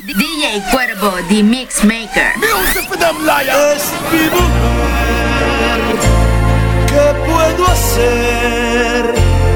DJ Cuervo, the Mix Maker. Music for them liars. Es mi mujer. ¿Qué puedo hacer?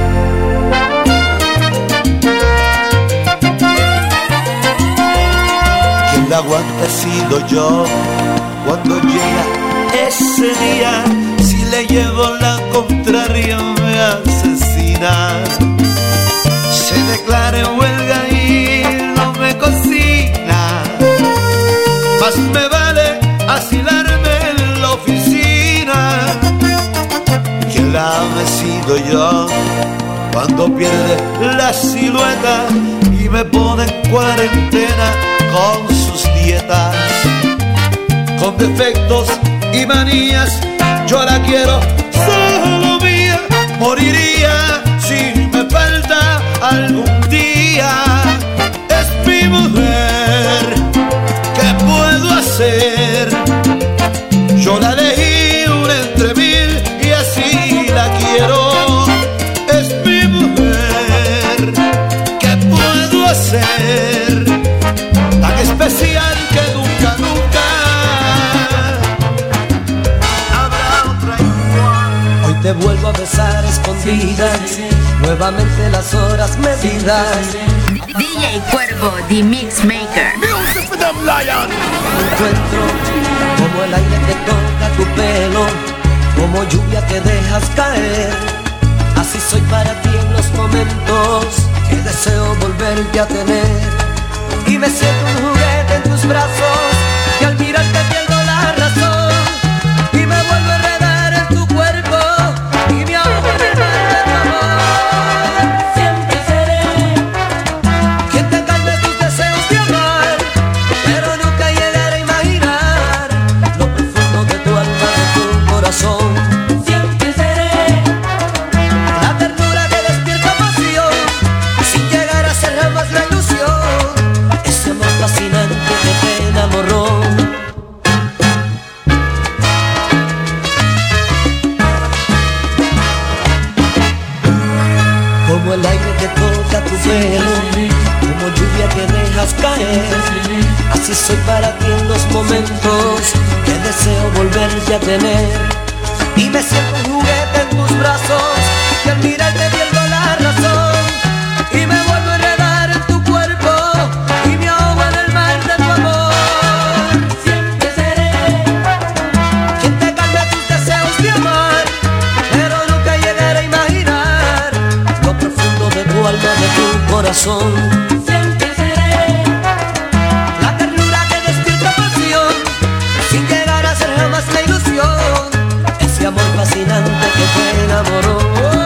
Quien la aguanta he sido yo. Cuando llega ese día, si le llevo la contraria me asesina. Se declara en huelga y no me cocina. Más me vale asilarme en la oficina. Quien la ame he sido yo. Cuando pierde la silueta y me pone en cuarentena con sus dietas. Con defectos y manías, yo la quiero solo mía. Moriría si me falta algún día. Es mi mujer, ¿qué puedo hacer? Yo la elegí una entre mil y así la quiero. Es mi mujer, ¿qué puedo hacer? Tan especial que nunca, nunca te vuelvo a besar escondidas, nuevamente las horas medidas. DJ Cuervo, the Mix Maker. Music for them lions. Encuentro como el aire que toca tu pelo, como lluvia que dejas caer. Así soy para ti en los momentos que deseo volverte a tener. Y me siento un juguete en tus brazos, que al mirarte pierdo la razón. Y me vuelvo a enredar en tu cuerpo. Siempre seré la ternura que despierta pasión, sin llegar a ser jamás la ilusión, ese amor fascinante que te enamoró. Como el aire que toca tu pelo, como lluvia que dejas caer, así soy para ti en los momentos que deseo volverte a tener. Y me siento un juguete en tus brazos, que al mirarte pierdo la razón. Y me vuelvo a enredar en tu cuerpo, y me ahogo en el mar de tu amor. Siempre seré quien te calme tus deseos de amar, pero nunca llegaré a imaginar lo profundo de tu alma, de tu corazón. Siempre seré la ternura que despierta pasión, sin llegar a ser jamás la ilusión, ese amor fascinante que te enamoró.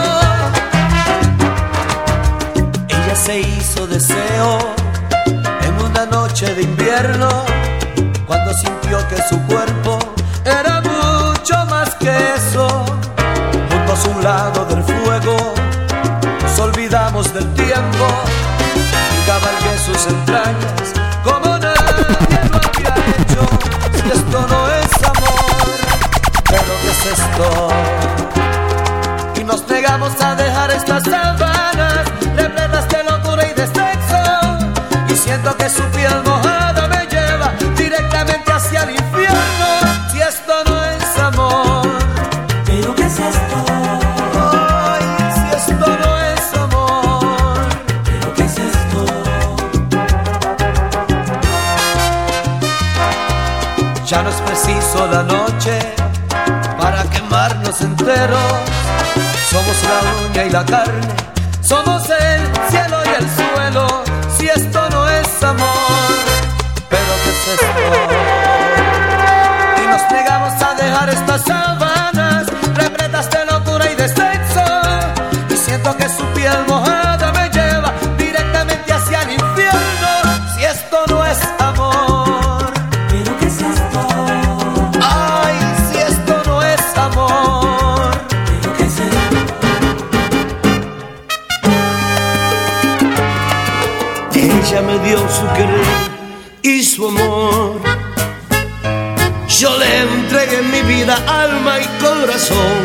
Ella se hizo deseo en una noche de invierno, cuando sintió que su cuerpo era mucho más que eso. Junto a su lado del fuego nos olvidamos del tiempo y cabalgué sus entrañas como nadie lo había hecho. Si esto no es amor, pero ¿qué es esto? Y nos negamos a dejar estas sábanas repletas de locura y de sexo. Y siento que su piel mojada me lleva directamente hacia el infierno. Si esto no es amor, pero ¿qué es esto? ay, si esto no es amor, Pero ¿qué es esto? ya no es preciso la noche para quemarnos enteros. Somos la uña y la carne, somos el cielo y el suelo. Si esto no es amor, pero ¿qué es esto? Y nos negamos a dejar estas sábanas repletas de locura y de sexo. Y siento que su piel mojada me lleva directamente hacia el infierno. Si esto no es amor, Pero ¿qué es esto? ay, si esto no es amor. Pero ¿qué es esto? Ella me dio su querer y su amor. Yo le entregué mi vida, alma y corazón.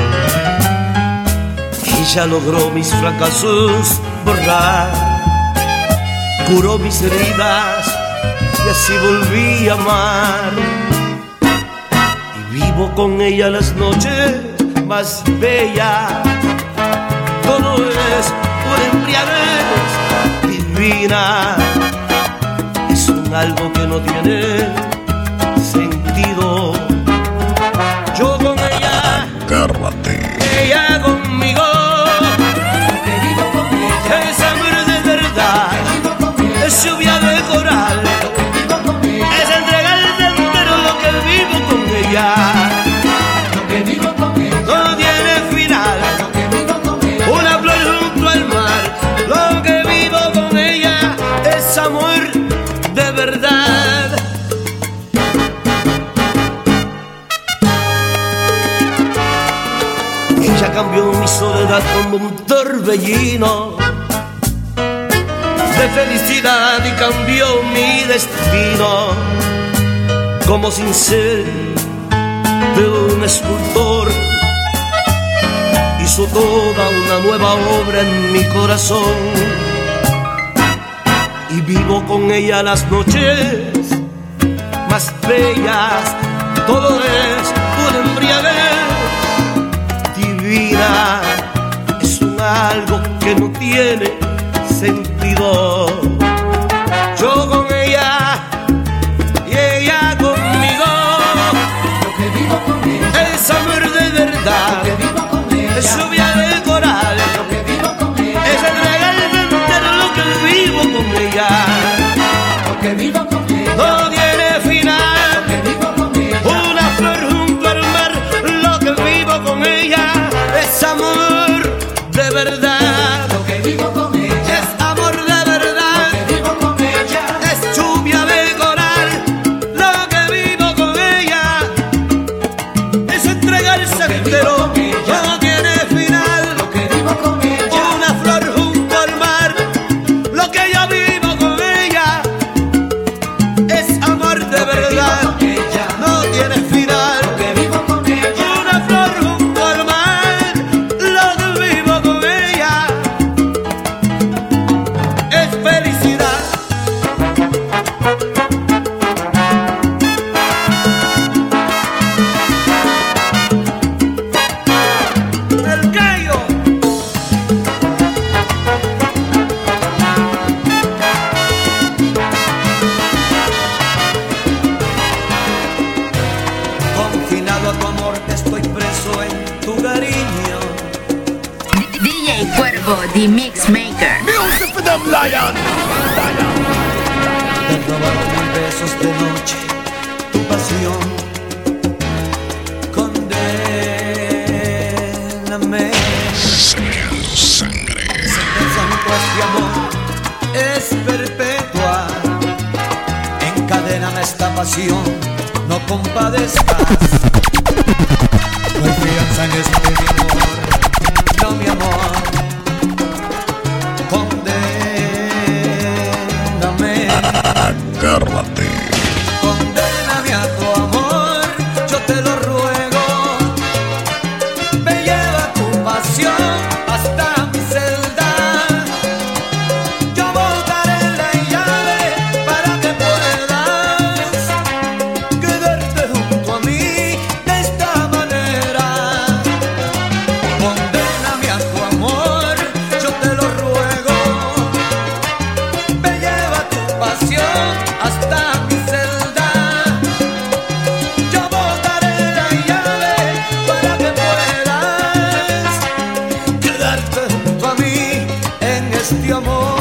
Ella logró mis fracasos borrar, curó mis heridas y así volví a amar. Y vivo con ella las noches más bellas. Todo es una embriaguez divina. Es un algo que no tiene sentido. Yo con ella, Agárrate. ella conmigo. Es amor de verdad, es lluvia de coral, es entregarte entero lo que vivo con ella. No tiene final, una flor junto al mar. Lo que vivo con ella es amor de verdad. Ella cambió mi soledad como un torbellino de felicidad y cambió mi destino. Como cincel de un escultor, hizo toda una nueva obra en mi corazón. Y vivo con ella las noches más bellas. Todo es una embriaguez divina. Es un algo que no tiene sentido. Yo con ella y ella conmigo. Es amor de verdad, es lluvia de coral, es entregar entero lo que vivo con ella. No tiene final, una flor junto al mar. Lo que vivo con ella es amor de verdad. The Mix Maker. Music for them lion. Te he robado 1000 besos de noche, tu pasión. Condéname. Sangre. Sentencia junto a este amor es perpetua. Encadéname esta pasión, no compadezcas. No hay fianza en este mi amor, no mi amor. Agárrate. Condéname a tu amor, yo te lo ruego. Me lleva tu pasión hasta mi celda. Yo botaré la llave para que puedas quedarte junto a mí de esta manera. Condéname a tu amor, yo te lo ruego. Me lleva tu pasión hasta mi celda. Yo botaré la llave para que puedas quedarte junto a mí en este amor.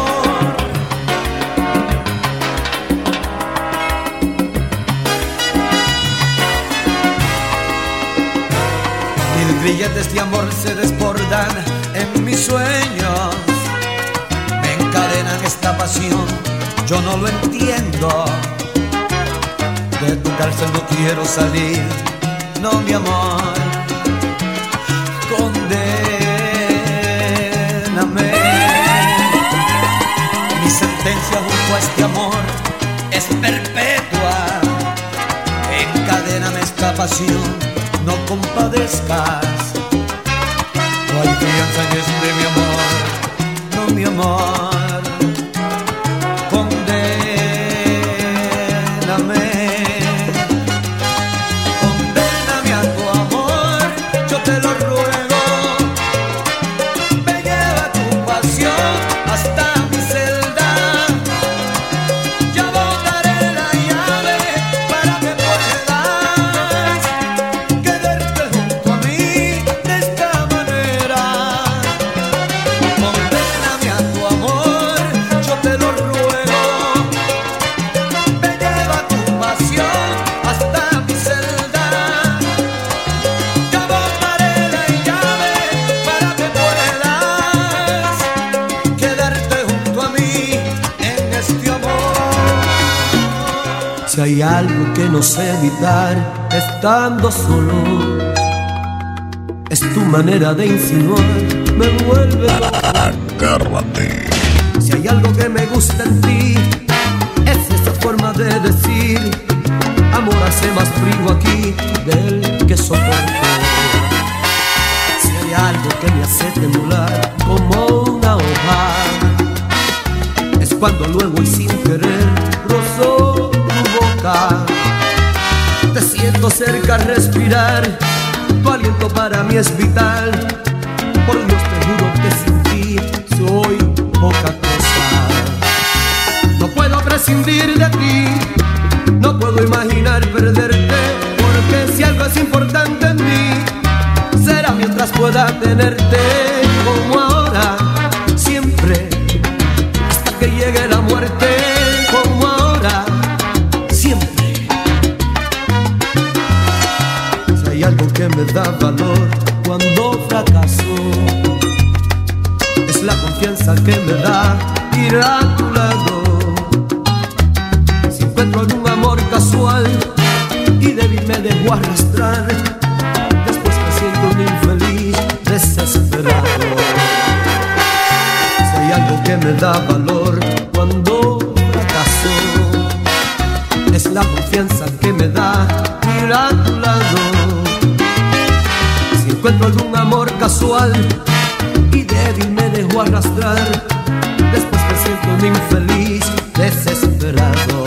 Mil grilletes de amor se desbordan en mis sueños. Me encadenan esta pasión, yo no lo entiendo. De tu cárcel no quiero salir, no mi amor. Condéname. Mi sentencia junto a este amor es perpetua. Encadéname esta pasión, no compadezcas. No hay fianza en este mi amor, no mi amor. Condéname. Si hay algo que no sé evitar estando solo, es tu manera de insinuar, me vuelve loco. Agárrate. Si hay algo que me gusta en ti, es esa forma de decir: amor, hace más frío aquí del que soporto. Si hay algo que me hace temblar como una hoja, es cuando luego y sin querer rozo tu boca. Te siento cerca, respirar, tu aliento para mí es vital. Por Dios te juro que sin ti soy poca cosa. No puedo prescindir de ti, no puedo imaginar perderte, porque si algo es importante en mí, será mientras pueda tenerte, como ahora, siempre, hasta que llegue la muerte, como ahora, siempre. Si hay algo que me da valor cuando fracaso, es la confianza que me da ir a tu lado. Si encuentro algún amor casual y débil me dejo arrastrar, después me siento un infeliz desesperado. Si hay algo que me da valor cuando fracaso, es la confianza que me da ir a tu lado. Si encuentro algún amor casual y débil me dejo arrastrar, después me siento un infeliz desesperado.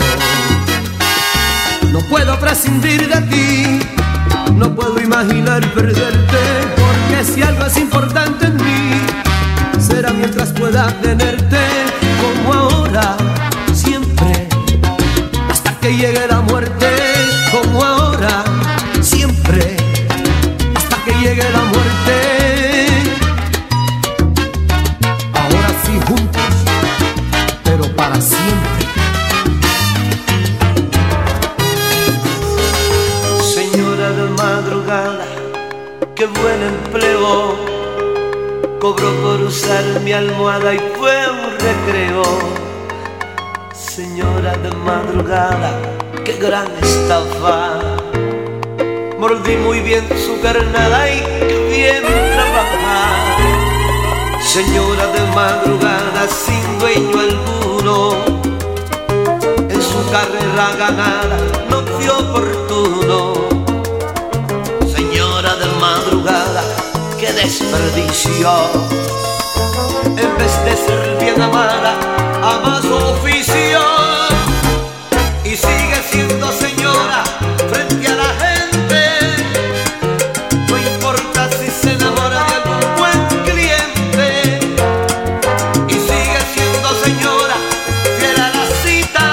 No puedo prescindir de ti, no puedo imaginar perderte, porque si algo es importante en mí, será mientras pueda tenerte, como ahora, siempre, hasta que llegue la muerte, como ahora, siempre, hasta que llegue la muerte. Ahora sí juntos, pero para siempre. Señora de madrugada, qué buen empleo cobró por usar mi almohada y fue un recreo. Señora de madrugada, qué gran estafa. Mordí muy bien su carnada y qué bien trabaja. Señora de madrugada, sin dueño alguno, en su carrera ganada no fue oportuno. Señora de madrugada, qué desperdicio. En vez de ser bien amada, ama su oficio. Y sigue siendo señora frente a la gente. No importa si se enamora de algún buen cliente. Y sigue siendo señora fiel a la cita.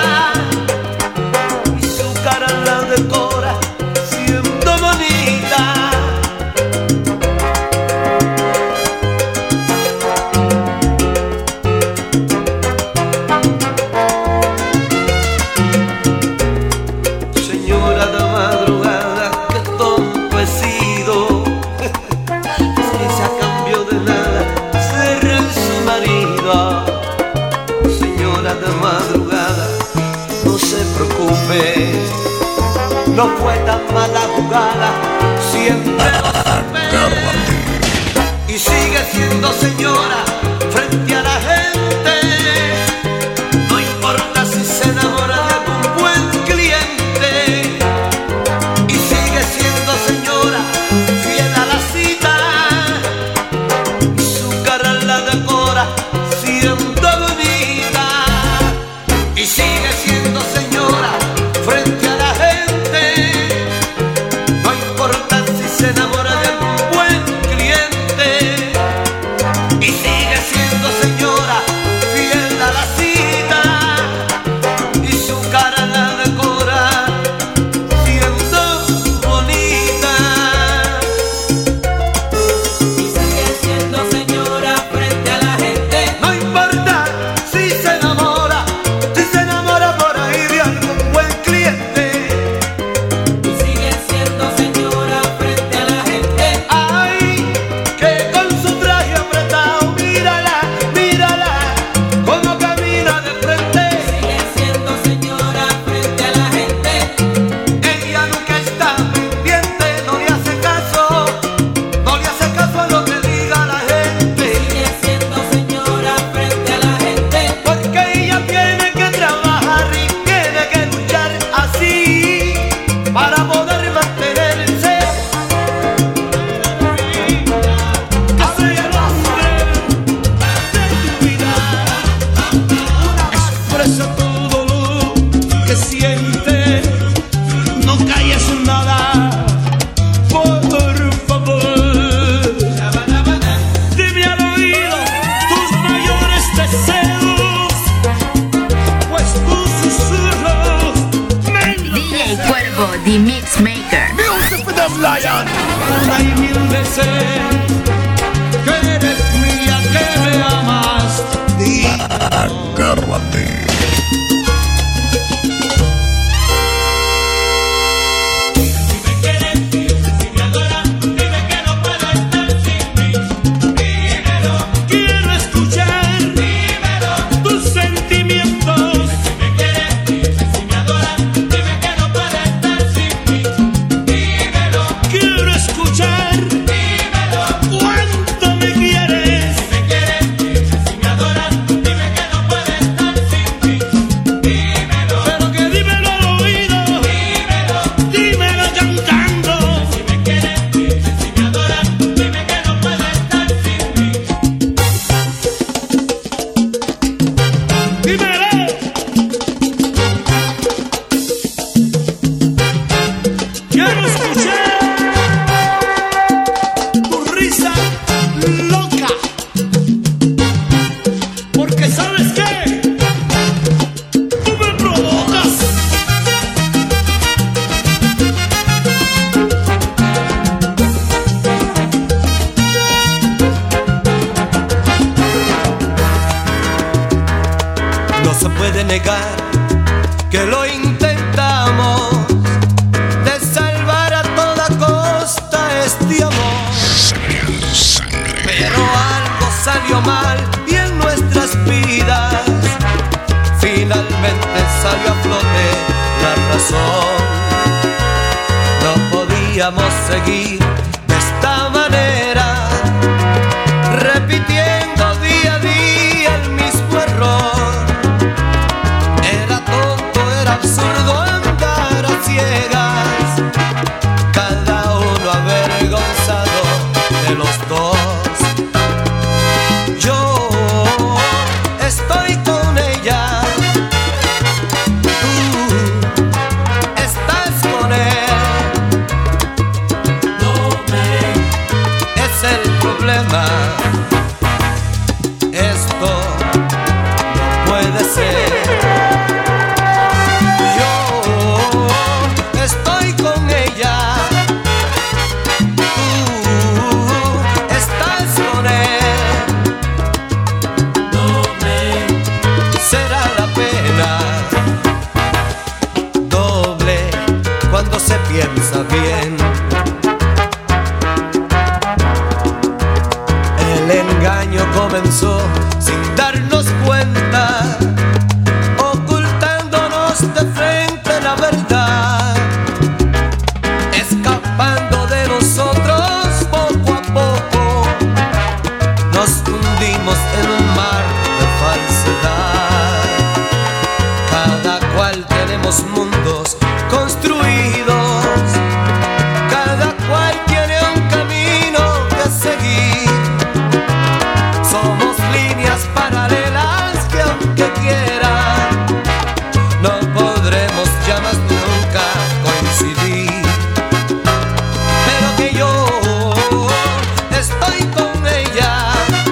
Y su cara la decora siendo bonita. Señora de madrugada, qué tonto he sido. Si se a cambio de nada ser su marido. Señora de madrugada, no se preocupe, no fue tan mala jugada, siempre lo supe. Y sigue siendo señora frente a la gente. No importa si se enamora de algún buen cliente. Y sigue siendo señora fiel a la cita. Y su cara la decora siendo bonita. Y sigue siendo señora frente a la gente. No importa si se enamora de algún buen cliente. Y sigue siendo señora fiel a la The Mix Maker. Music for them lion. Una y mil veces que eres mía, que me amas. Agárrate. Que lo intentamos de salvar a toda costa este amor, pero algo salió mal y en nuestras vidas finalmente salió a flote la razón. No podíamos seguir de esta manera, repitiendo día a día el mismo error. Absurdo andar a ciegas, cada uno avergonzado de los dos. Yo estoy con ella, tú estás con él. No es el problema. Esto no puede ser. Se piensa bien. El engaño comenzó sin darnos cuenta, ocultándonos de frente la verdad, escapando de nosotros poco a poco. Nos hundimos en un mar de falsedad. Cada cual tenemos mundos construidos, cada cual tiene un camino que seguir. Somos líneas paralelas que aunque quieran no podremos ya más nunca coincidir. Pero que yo estoy con ella,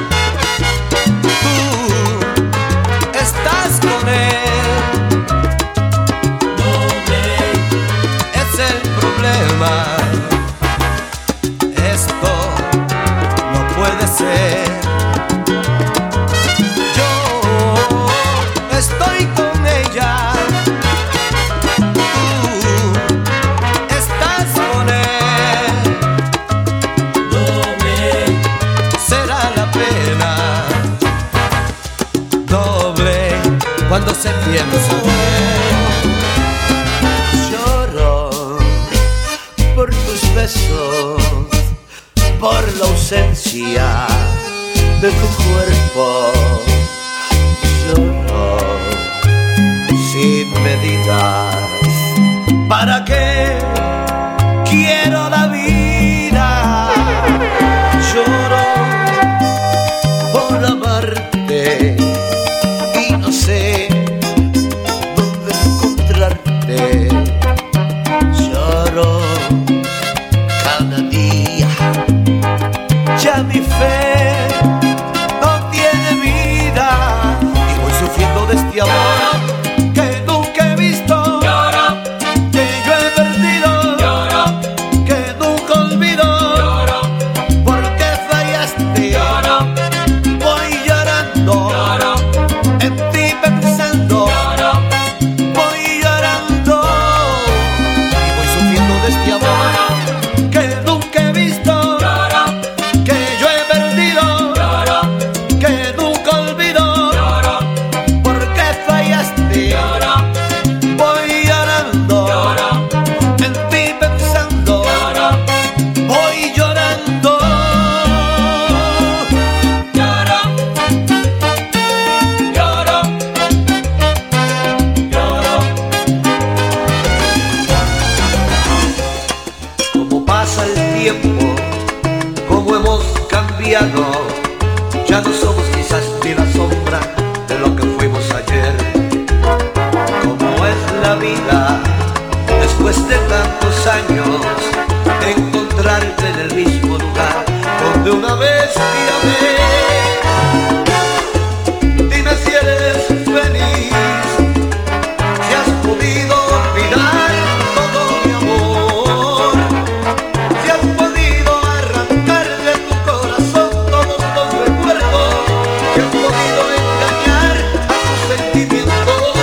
tú estás con él. Esto no puede ser. Yo estoy con ella, tú estás con él. Doble será la pena, doble cuando se piensa bien. Lloro por tus besos, por la ausencia de tu cuerpo. Lloro sin medidas. ¿Para qué quiero la vida? Lloro por amarte y no sé dónde encontrarte. Lloro cada día, ya mi fe no tiene vida y voy sufriendo de este amor que nunca he visto. Lloro, que llueve cambiado, ya no somos quizás ni la sombra de lo que fuimos ayer. Como es la vida, después de tantos años, encontrarte en el mismo lugar donde una vez te amé. Dime si eres feliz, si has podido olvidar todo mi amor, si has podido arrancar de tu corazón todos los recuerdos, si has podido engañar a tus sentimientos.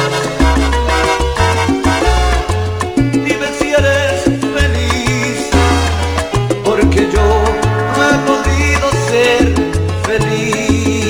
Dime si eres feliz, porque yo no he podido ser feliz.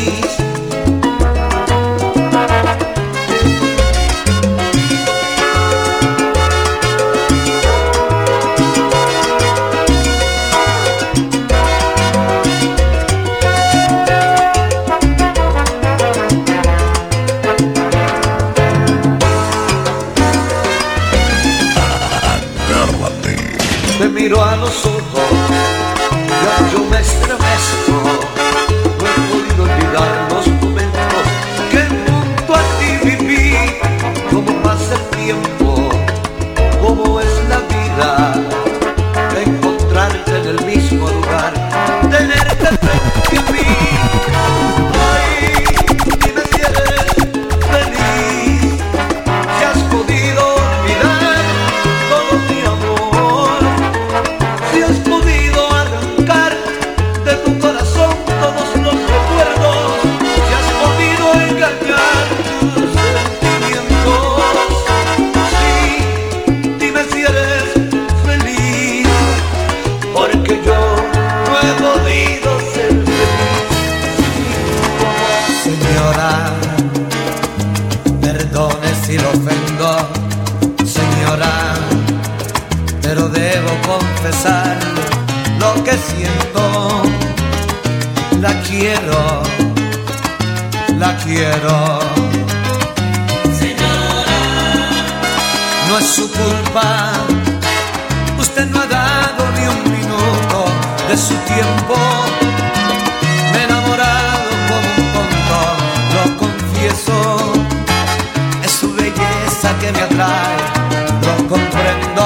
Te miro a los ojos, yo me estremezco. No he podido olvidar los momentos que junto a ti viví. Cómo pasa el tiempo, cómo es la vida, de encontrarte en el mismo lugar, tenerte frente a mí. Ay, dime si eres feliz, si has podido olvidar todo mi amor, si has podido arrancar de tu corazón todos los recuerdos, si has podido engañar tus sentimientos. Sí, dime si eres feliz, porque yo no he podido ser feliz. Señora, perdone si lo ofendo, señora, pero debo confesar lo que siento. La quiero, la quiero. Señora, no es su culpa, usted no ha dado ni un minuto de su tiempo. Me he enamorado como un tonto, lo confieso. Es su belleza que me atrae, lo comprendo.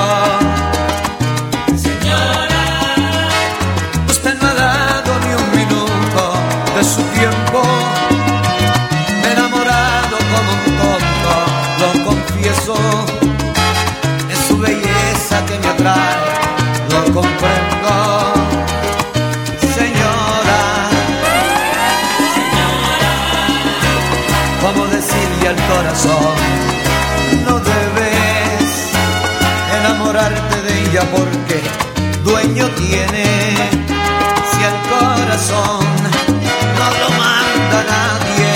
Señora, usted no ha dado ni un minuto de su tiempo. Me he enamorado como un tonto, lo confieso. Es su belleza que me atrae, lo comprendo. Señora, ¿cómo decirle al corazón? No debes enamorarte de ella porque dueño tiene. Si el corazón no lo manda nadie.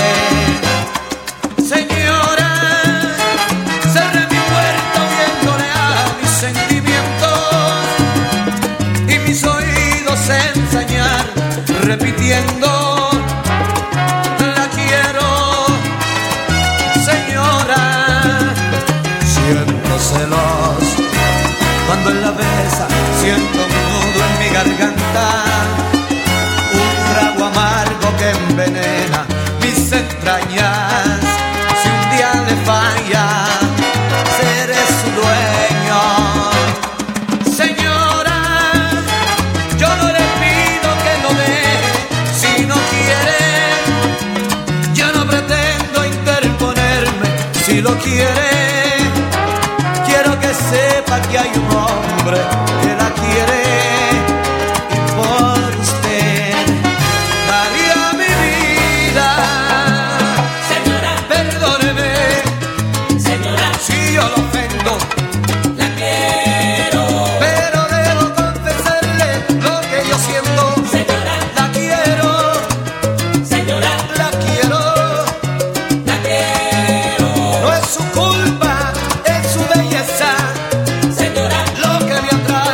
Señora, cerré mi puerta oyéndole a mis sentimientos y mis oídos enseñar repitiendo. La quiero, señora. Siento celos cuando en la besa, siento un nudo en mi garganta, un trago amargo que envenena mis entrañas. Si un día le falla, seré su dueño. Señora, yo no le pido que lo deje si no quiere. Yo no pretendo interponerme si lo quiere. Quiero que sepa que hay un hombre que la quiere y por usted daría mi vida. Señora, perdóneme, señora, si yo lo ofendo. La quiero, pero debo confesarle lo que yo siento. Señora, la quiero, señora, la quiero, la quiero. No es su culpa, es su belleza, señora, lo que me atrae.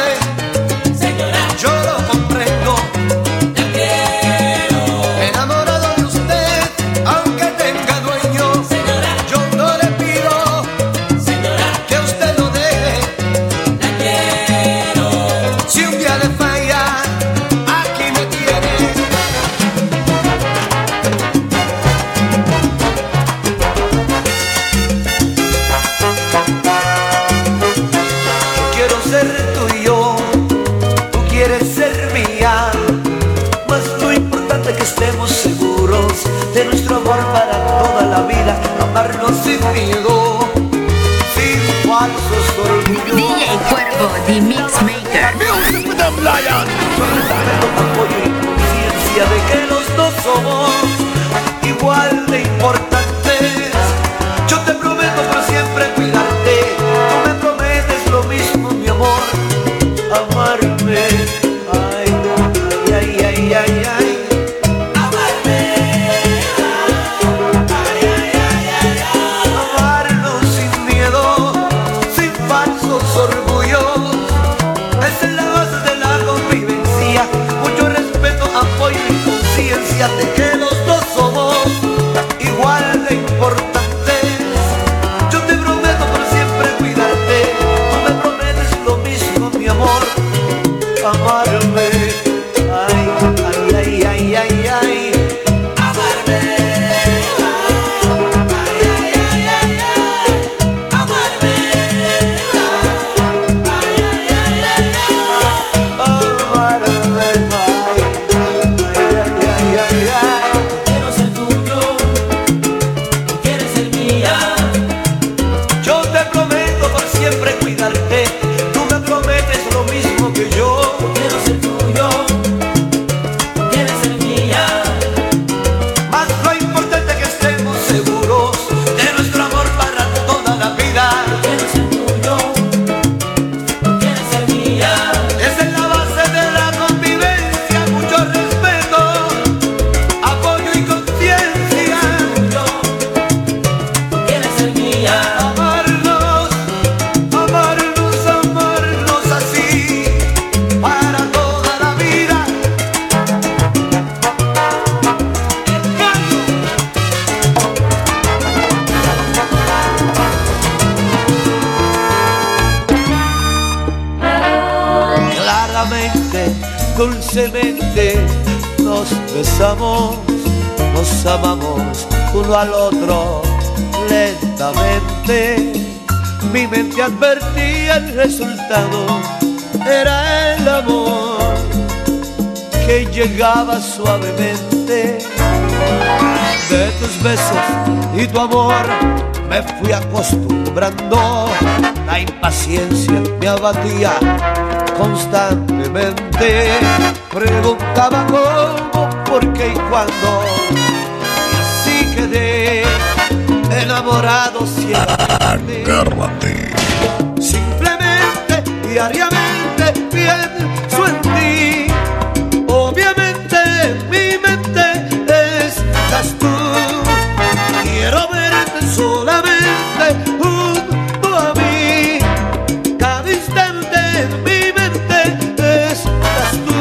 Dulcemente nos besamos, nos amamos uno al otro lentamente. Mi mente advertía el resultado, era el amor que llegaba suavemente. De tus besos y tu amor me fui acostumbrando, la impaciencia me abatía constantemente. Preguntaba cómo, por qué y cuándo, y así quedé enamorado ciegamente. Agárrate. Simplemente, diariamente pienso en ti. Obviamente en mi mente estás tú. Quiero verte solamente junto a mí. Cada instante en mi mente estás tú.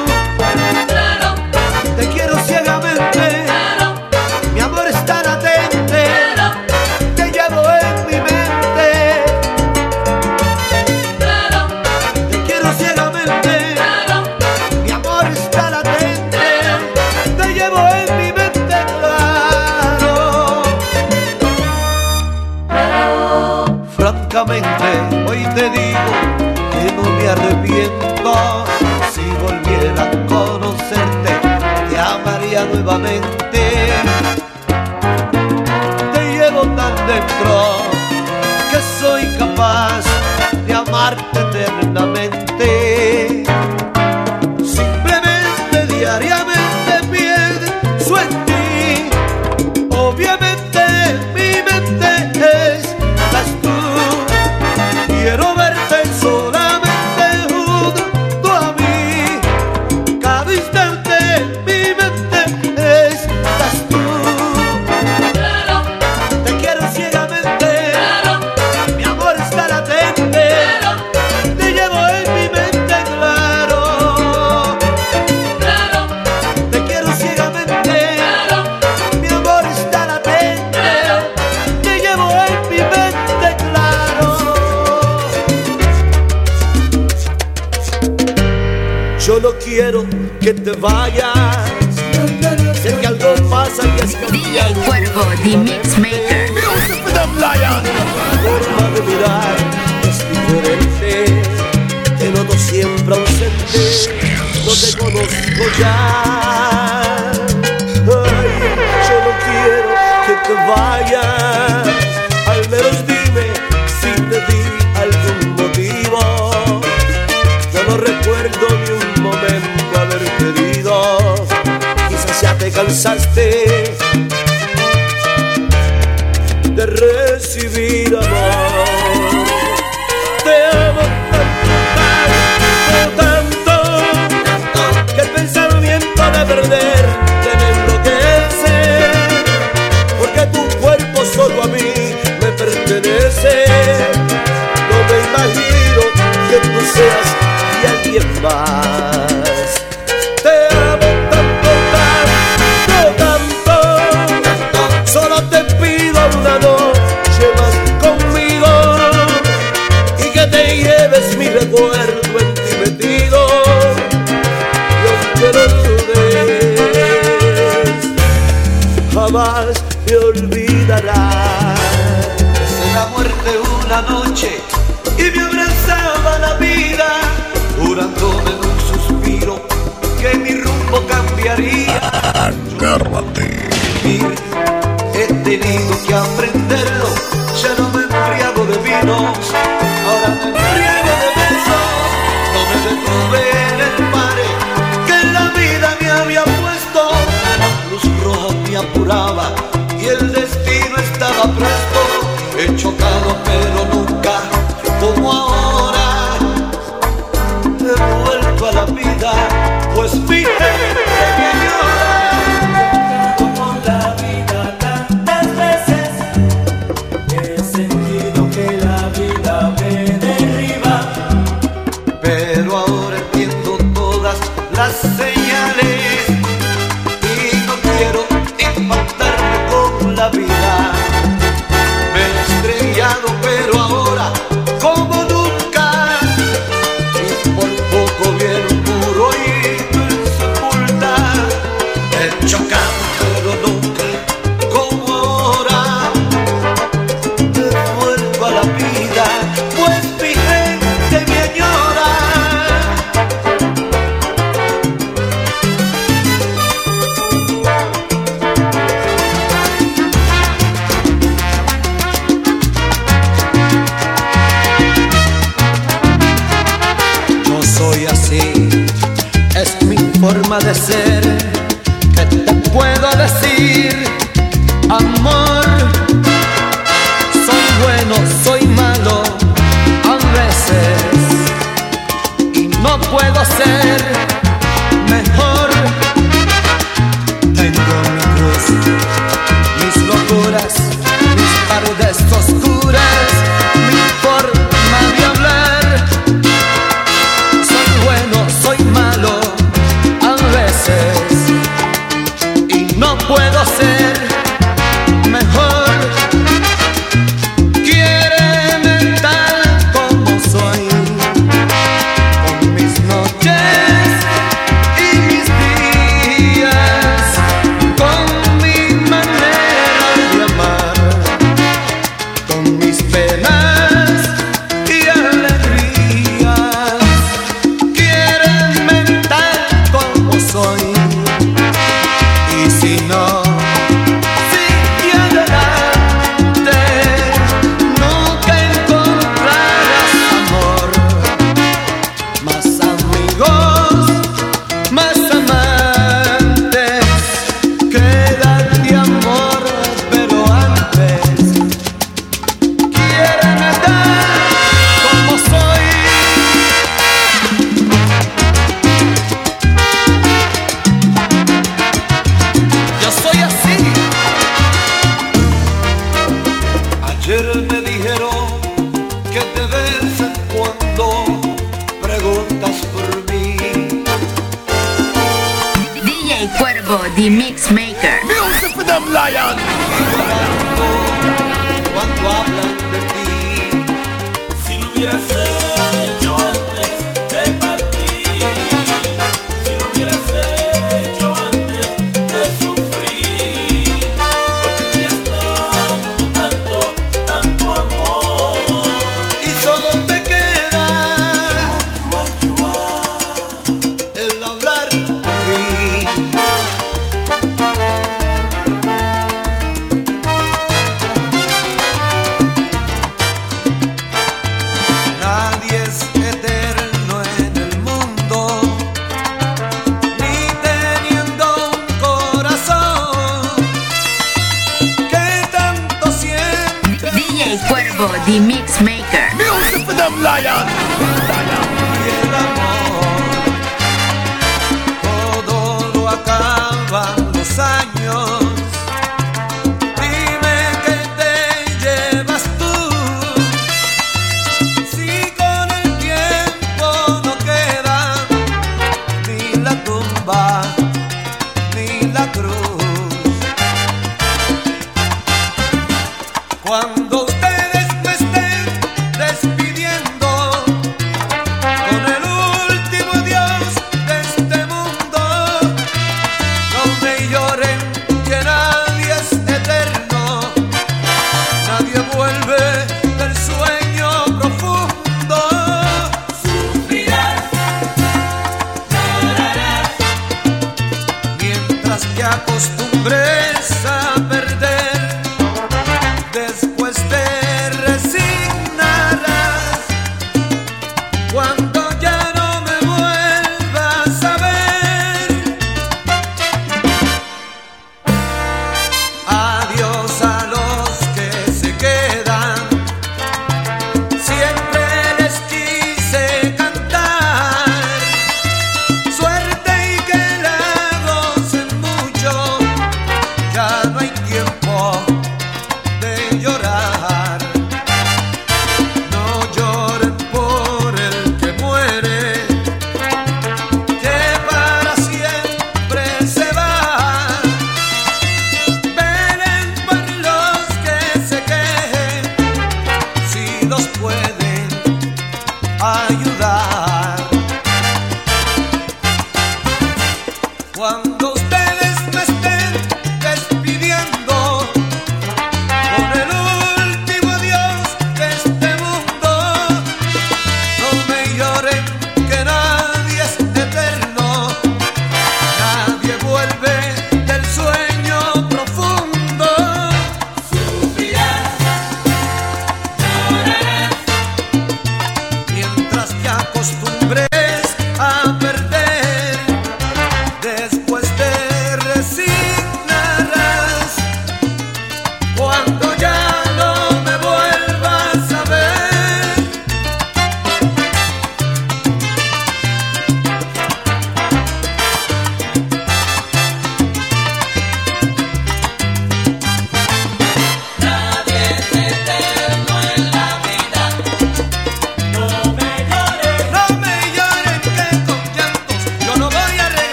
Te quiero ciegamente, mi amor está latente. Te llevo en mi mente. Te quiero ciegamente, mi amor está latente. Te llevo en mi mente, claro. Francamente, hoy te digo que no me arrepiento. Si volviera a conocerte, te amaría nuevamente. Te llevo tan dentro que soy capaz de amarte eternamente. Simplemente, diariamente pienso en ti. Obviamente en mi mente estás tú. Quiero verte solamente junto a mí. Cada instante en mi mente estás tú. Te quiero ciegamente, mi amor está latente. Te llevo en mi mente, claro. Te quiero ciegamente, mi amor está latente. Te llevo en mi mente, claro. Yo no quiero que te vayas. Sé que algo pasa y es DJ cambiado. Cuervo, the Mix Maker. Tu forma de mirar es diferente. Te noto siempre ausente. No te conozco ya. Ay, yo no quiero que te vayas. Al menos dime si te di algún motivo. Yo no recuerdo ni un momento haberte herido. Quizás ya te cansaste de recibir amor. Te amo tanto, tanto, que el pensamiento de perderte me enloquece. Porque tu cuerpo solo a mí me pertenece. No me imagino que tú seas de alguien más. Te amo tanto, tanto, tanto. Solo te pido una noche más conmigo y que te lleves mi recuerdo en ti metido. Y aunque no dudes, jamás me olvidarás. Es la muerte una noche y me abrazaba la vida, jurándome en un suspiro que mi rumbo cambiaría. Agárrate. He tenido que aprenderlo, ya no me embriago de vinos, ahora me embriago de besos. No me detuve en el mare que la vida me había puesto. La luz roja me apuraba y el destino estaba presto. He chocado pero nunca como ahora. He vuelto a la vida, pues mi gente me llora. Como la vida tantas veces he sentido que la vida me forma de ser. ¿Qué te puedo decir, amor? Soy bueno, soy malo a veces y no puedo ser mejor. Tengo mi cruz, mis locuras, mis tardes oscuras, mi forma de hablar. Soy bueno, soy malo a veces y no puedo ser mejor. Quiéreme tal como soy, con mis noches y mis días, con mi manera de amar, con mis penas y alegrías. Quiéreme tal como soy, y si no, sigue adelante. Nunca encontrarás amor, más amigos, más amantes. Quédate amor, pero antes quiéreme tal como soy. Yo soy así. Ayer me dijeron que de vez en cuando preguntas por mí. DJ Cuervo, the Mix Maker. Cuando hablan de ti, Si lo hubieras hecho antes de partir, si lo hubieras hecho antes de sufrir, porque tienes tanto, tanto amor. y solo te queda el hablar de mí. Nadie es eterno en el mundo, ni teniendo un corazón que tanto siente. DJ Cuervo, the Mix Maker. Y el amor, todo lo acaban los años. Dime que te llevas tú, si con el tiempo no queda ni la tumba ni la cruz. Cuando ustedes me estén despidiendo con el último adiós de este mundo, no me lloren, que nadie es eterno, nadie vuelve del sueño profundo. Sufrirás, llorarás, Mientras te acostumbres a perder, después te resignarás. Cuando ya no me vuelvas a ver, adiós a los que se quedan. Siempre les quise cantar suerte y que la gocen mucho. Ya no hay tiempo de llorar. No lloren por el que muere, que para siempre se va. Velen por los que se quejen, si los pueden ayudar. Cuando ustedes me estén despidiendo con el último adiós de este mundo, no me lloren, que nadie es eterno, nadie vuelve del sueño profundo. sufrirás, llorarás, Mientras te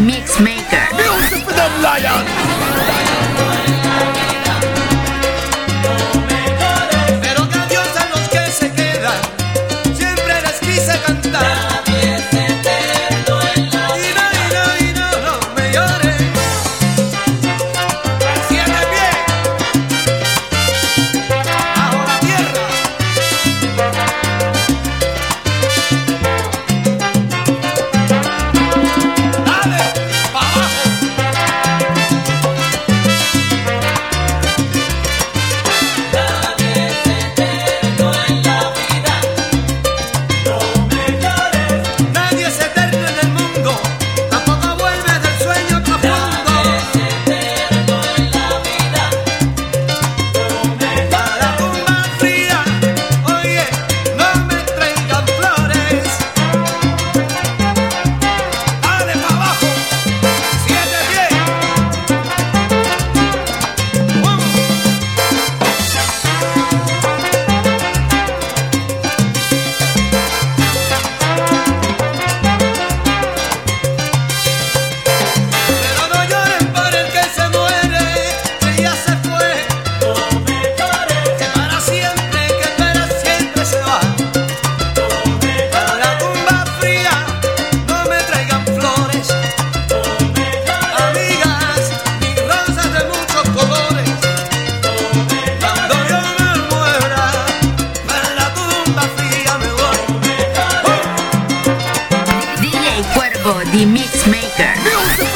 Mixmaker. Music for them lion. Pero que adiós a los que se quedan, siempre les quise cantar. No me llores. Siete pies bajo la tierra. Dale, pa' abajo. Nadie es eterno en el mundo, tampoco vuelve del sueño profundo. Para la tumba fría, oye, no me traigan flores. Dale pa' abajo, siete pies. Pero no lloren por el que se muere, que ya se fue. Que para siempre se va. Para la tumba fría, no me traigan flores. Amigas, ni rosas de muchos colores. Cuando yo me muera, para la tumba fría me voy. DJ Cuervo, the Mixmaker. Music